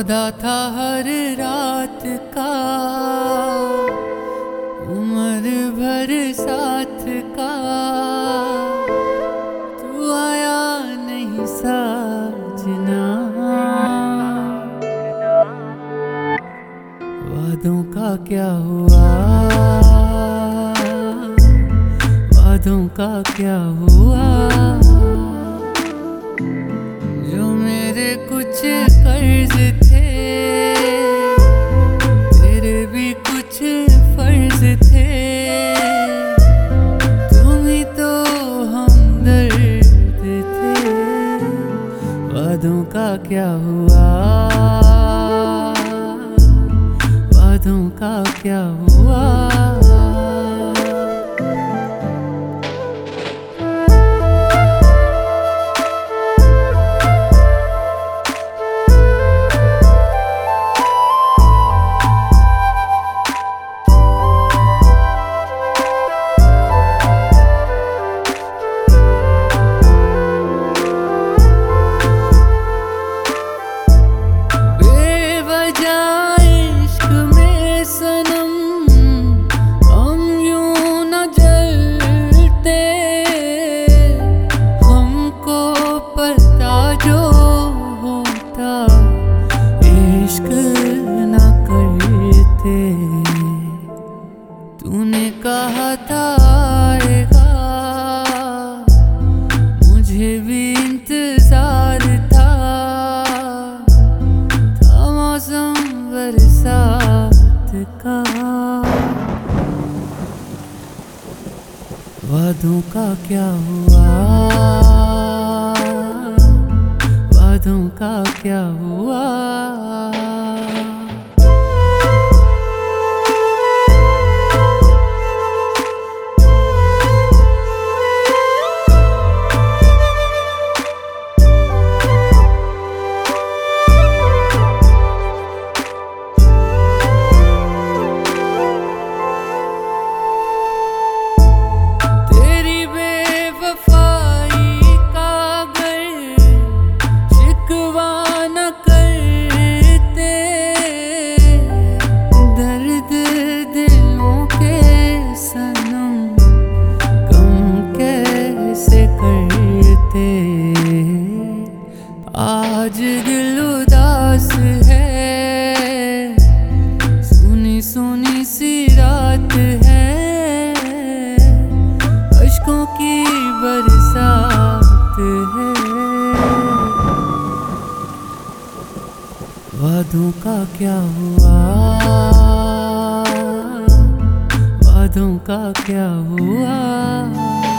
वादा था हर रात का, उम्र भर साथ का, तू आया नहीं साजना। वादों का क्या हुआ, वादों का क्या हुआ, जो मेरे कुछ कर्ज थे, तेरे भी कुछ फर्ज थे, तुम ही तो हमदर्द थे। वादों का क्या हुआ, वादों का क्या हुआ। तूने कहा था आएगा, मुझे भी इंतजार था मौसम बरसात का। वादों का क्या हुआ, वादों का क्या हुआ। आज दिल उदास है, सुनी सुनी सी रात है, अश्कों की बरसात है। वादों का क्या हुआ, वादों का क्या हुआ।